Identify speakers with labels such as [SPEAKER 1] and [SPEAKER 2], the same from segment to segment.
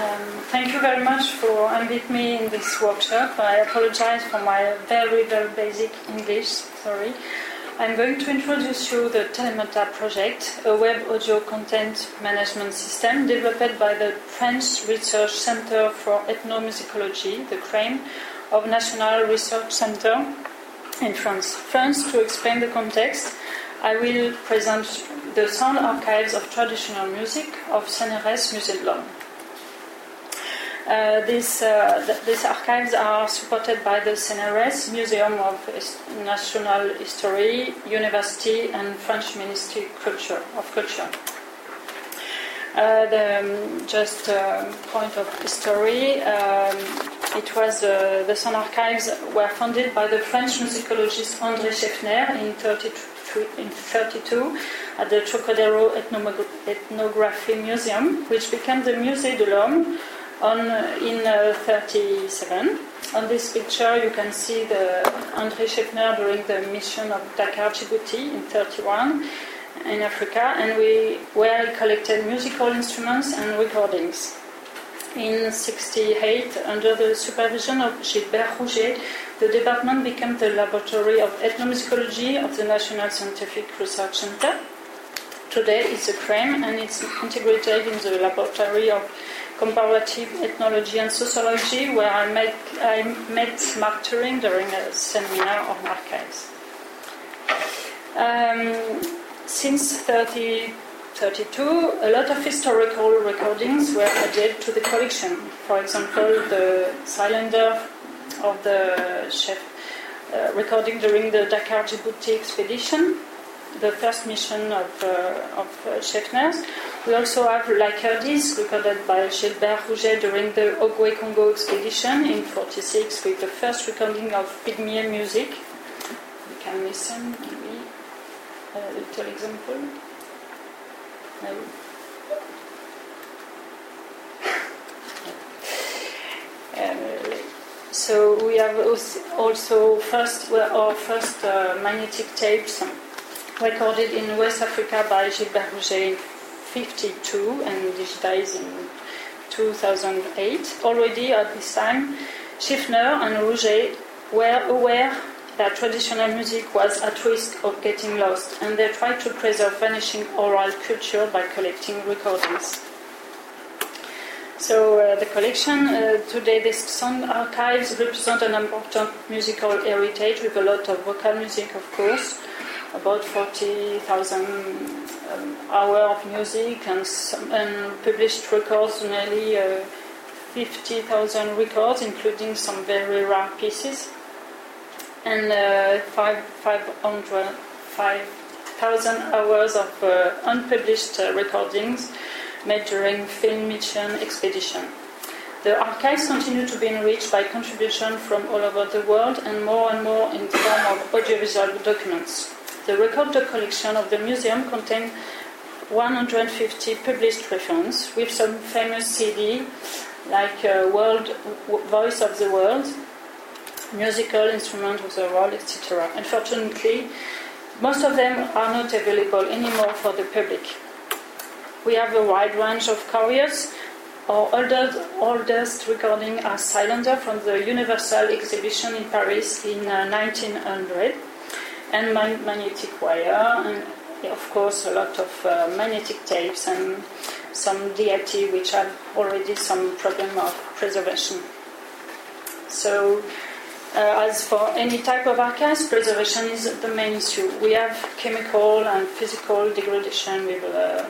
[SPEAKER 1] Thank you very much for inviting me in this workshop. I apologize for my very, very basic English, sorry. I'm going to introduce you the Telemata project, a web audio content management system developed by the French Research Center for Ethnomusicology, the CRAME, of National Research Center in France. First, to explain the context, I will present the sound archives of traditional music of CNRS Musée de l'Homme. These archives are supported by the CNRS Museum of National History, University, and French Ministry of Culture. Just a point of history, it was the sound archives were founded by the French musicologist André Scheffner in 1932 at the Trocadero Ethnography Museum, which became the Musée de l'Homme in 1937. On this picture, you can see the André Scheffner during the mission of Dakar, Djibouti in 1931 in Africa, and where he collected musical instruments and recordings. In 1968, under the supervision of Gilbert Rouget, the department became the laboratory of ethnomusicology of the National Scientific Research Center. Today, it's a CRAME, and it's integrated in the laboratory of comparative ethnology and sociology, where I met Mark Turing during a seminar on archives. Since 1932, a lot of historical recordings were added to the collection. For example, the cylinder of the chef recording during the Dakar Djibouti expedition, the first mission of Scheffner's. We also have Lakerdis recorded by Gilbert Rouget during the Ogwe Congo expedition in 1946 with the first recording of Pygmy music. We can listen, maybe a little example. No. So we have also our first magnetic tapes recorded in West Africa by Gilbert Rouget in 1952 and digitized in 2008. Already at this time, Scheffner and Rouget were aware that traditional music was at risk of getting lost, and they tried to preserve vanishing oral culture by collecting recordings. So the collection, today the sound archives represent an important musical heritage with a lot of vocal music, of course, about 40,000 hours of music and published records, nearly 50,000 records, including some very rare pieces, and 5,000 hours of unpublished recordings made during film mission expedition. The archives continue to be enriched by contribution from all over the world and more in the form of audiovisual documents. The record collection of the museum contains 150 published references with some famous CD like World Voice of the World, Musical Instrument of the World, etc. Unfortunately, most of them are not available anymore for the public. We have a wide range of carriers. Our oldest recording are cylinder from the Universal Exhibition in Paris in 1900, and magnetic wire, and of course a lot of magnetic tapes and some DIT which have already some problem of preservation. So as for any type of archives, preservation is the main issue. We have chemical and physical degradation with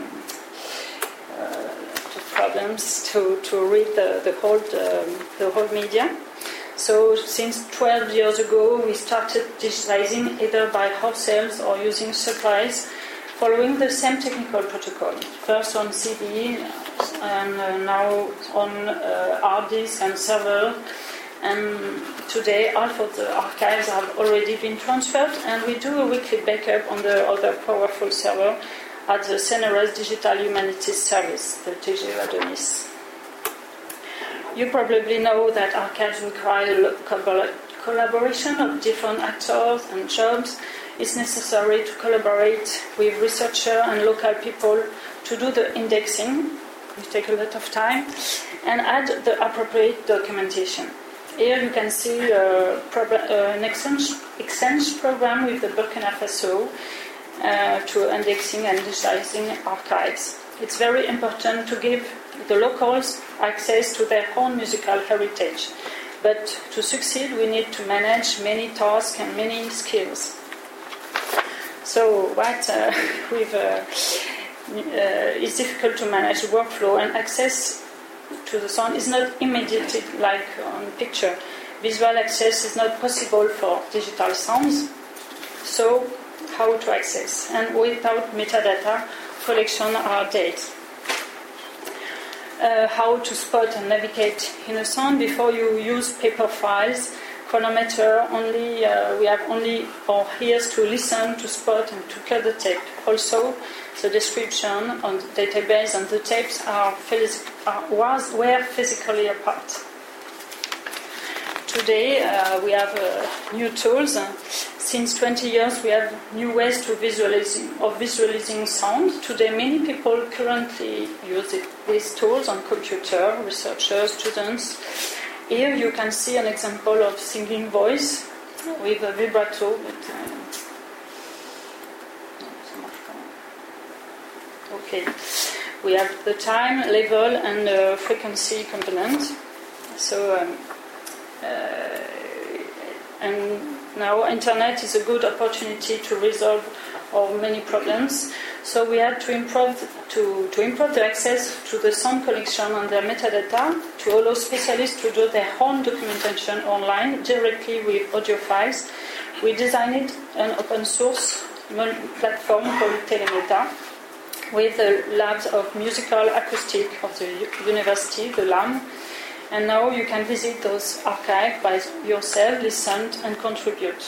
[SPEAKER 1] problems to read the whole media. So since 12 years ago, we started digitizing either by ourselves or using supplies, following the same technical protocol. First on CD, and now on hard disk and server. And today, half of the archives have already been transferred, and we do a weekly backup on the other powerful server at the CNRS Digital Humanities Service, the TG Adonis. You probably know that archives require collaboration of different actors and jobs. It's necessary to collaborate with researchers and local people to do the indexing, we take a lot of time, and add the appropriate documentation. Here you can see an exchange program with the Burkina Faso to indexing and digitizing archives. It's very important to give the locals access to their own musical heritage. But to succeed, we need to manage many tasks and many skills. So what it's difficult to manage the workflow, and access to the sound is not immediately like on picture. Visual access is not possible for digital sounds. So how to access? And without metadata, collection are dead. How to spot and navigate in a sound before you use paper files, chronometer, we have only our ears to listen, to spot and to cut the tape. Also, the description on the database and the tapes were physically apart. Today we have new tools. Since 20 years we have new ways to visualizing sound. Today many people currently use these tools on computer, researchers, students. Here you can see an example of singing voice with a vibrato. Okay, we have the time, level, and frequency component. So, and now internet is a good opportunity to resolve our many problems. So we had to improve the access to the sound collection and their metadata to allow specialists to do their own documentation online directly with audio files. We designed an open source platform called Telemeta with the labs of musical acoustic of the university, the LAM. And now you can visit those archives by yourself, listen and contribute.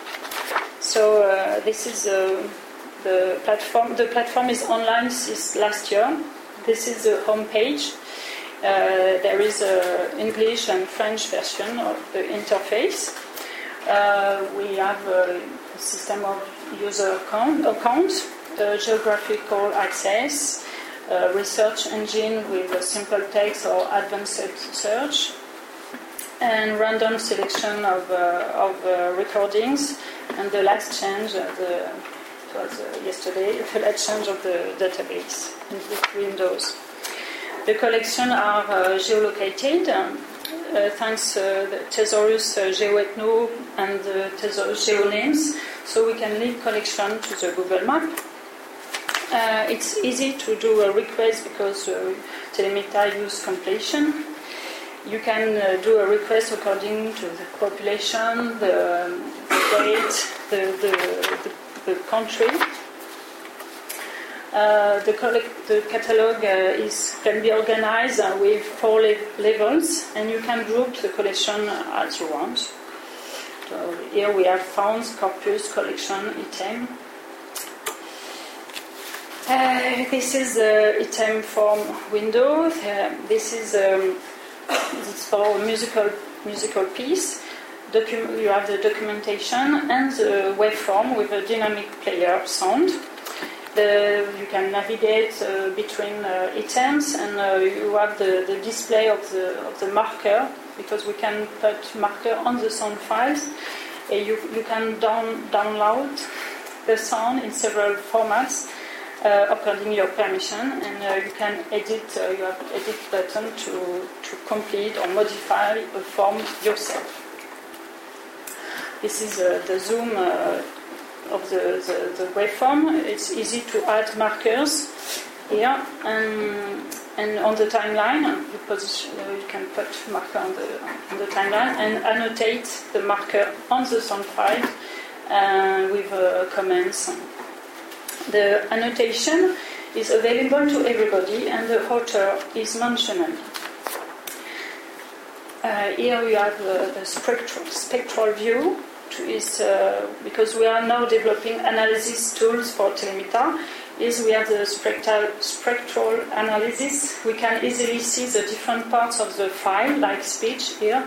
[SPEAKER 1] So this is the platform. The platform is online since last year. This is the homepage. There is an English and French version of the interface. We have a system of user accounts, geographical access, research engine with a simple text or advanced search, and random selection of recordings, and the last change, yesterday, the last change of the database between those. The collections are geolocated thanks to the Thesaurus GeoEthno and the Thesaurus GeoNames, so we can link collection to the Google Map. It's easy to do a request because Telemeta uses completion. You can do a request according to the population, the date, the country. The catalog can be organized with 4 levels, and you can group the collection as you want. So here we have founds, corpus, collection, item. This is the item form window. This is it's for a musical piece. You have the documentation and the waveform with a dynamic player sound. You can navigate between items, and you have the display of the marker, because we can put marker on the sound files. You can download the sound in several formats according your permission, and you can edit. You have edit button to complete or modify a form yourself. This is the zoom of the waveform. It's easy to add markers here, and on the timeline, you can put marker on the timeline and annotate the marker on the sound file with comments. The annotation is available to everybody, and the author is mentioned. Here we have the spectral view. Because we are now developing analysis tools for Telemeta. We have the spectral analysis. We can easily see the different parts of the file, like speech here.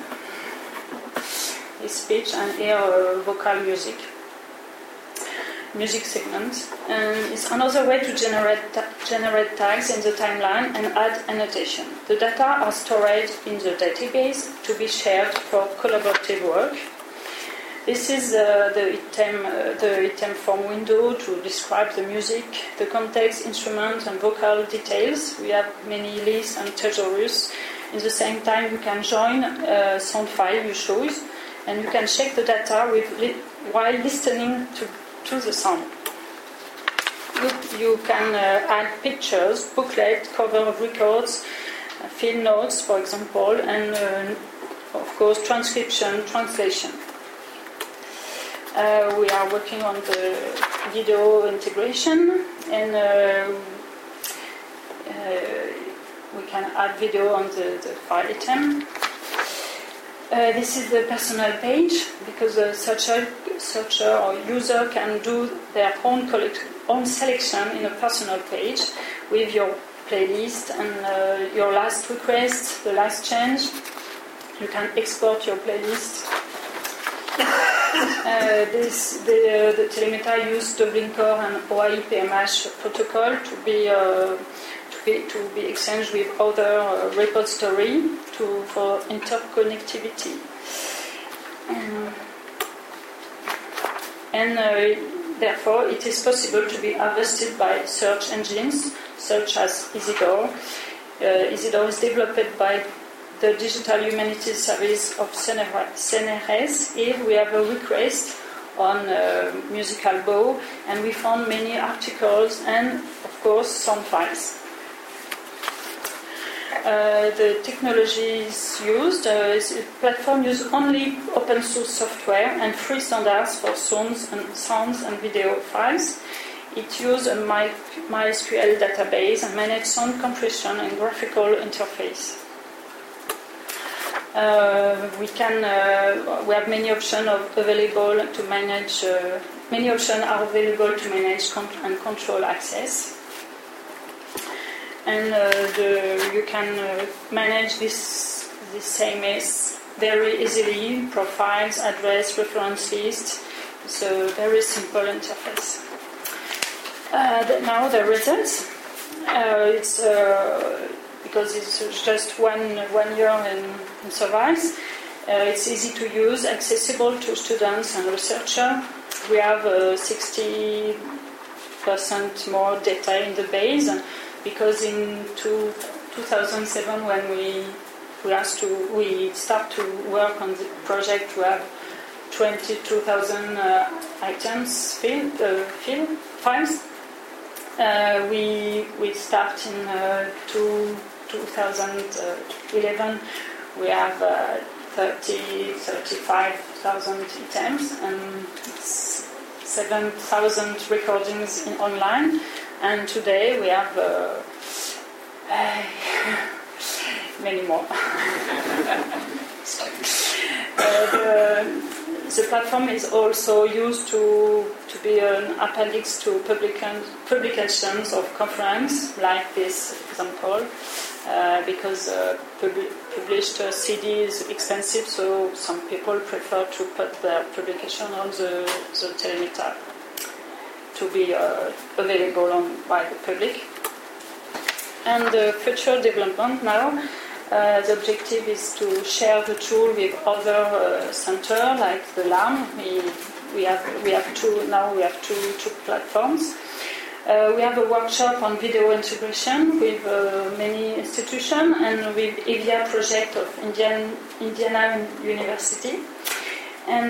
[SPEAKER 1] Is speech, and here vocal music. music segment. And it's another way to generate tags in the timeline and add annotation. The data are stored in the database to be shared for collaborative work. This is the item form window to describe the music, the context, instrument, and vocal details. We have many lists and thesaurus. In the same time, you can join a sound file you choose, and you can check the data while listening to the sound. You can add pictures, booklet, cover of records, field notes, for example, and of course transcription, translation. We are working on the video integration, and we can add video on the file item. This is the personal page, because a searcher or user can do their own selection in a personal page with your playlist and your last request, the last change. You can export your playlist. The Telemeta use Dublin Core and OAI PMH protocol to be exchanged with other repository for interconnectivity. Therefore, it is possible to be harvested by search engines such as Isidore. Isidore is developed by the Digital Humanities Service of CNRS. Here we have a request on Musical Bow, and we found many articles and, of course, sound files. The technologies used is a platform uses only open source software and free standards for sounds and video files. It uses a MySQL database and manages sound compression and graphical interface. We have many options available to manage. Many options are available to manage and control access. And you can manage this CMS very easily, profiles, address, reference list. It's a very simple interface. Now the results. It's because it's just one year in service. It's easy to use, accessible to students and researchers. We have 60% more data in the base, because in 2007, when we start to work on the project, we have 22,000 items files. We start in 2011. We have 35,000 items and 7,000 recordings online. And today we have many more. The platform is also used to be an appendix to publications of conference, like this example, because published CD is expensive, so some people prefer to put their publication on the Telemeta to be available by the public. And the future development now, the objective is to share the tool with other centers like the LAM. We have two platforms. We have a workshop on video integration with many institutions and with EVIA project of Indiana University. And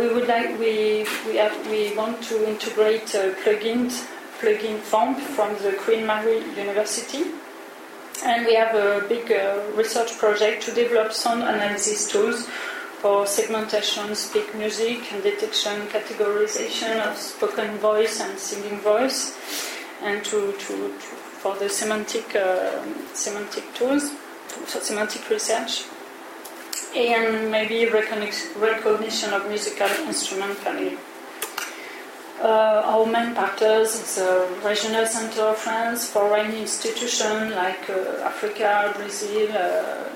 [SPEAKER 1] we want to integrate a plugin form from the Queen Mary University. And we have a big research project to develop sound analysis tools for segmentation, speak music, and detection, categorization of spoken voice and singing voice, and for the semantic tools, for semantic research, and maybe recognition of musical instrument family. Our main partners is a regional center of France, foreign institutions like Africa, Brazil,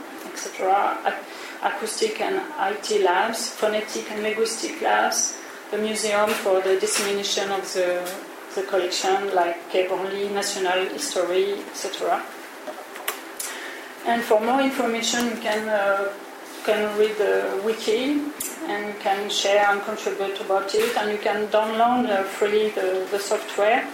[SPEAKER 1] etc., acoustic and IT labs, phonetic and linguistic labs, the museum for the dissemination of the collection, like Quai Branly, National History, etc. And for more information, you can read the wiki and can share and contribute about it, and you can download freely the software.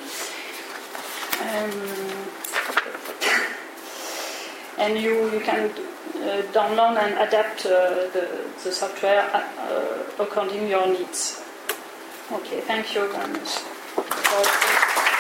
[SPEAKER 1] And you can download and adapt the software according to your needs. Okay, thank you very much.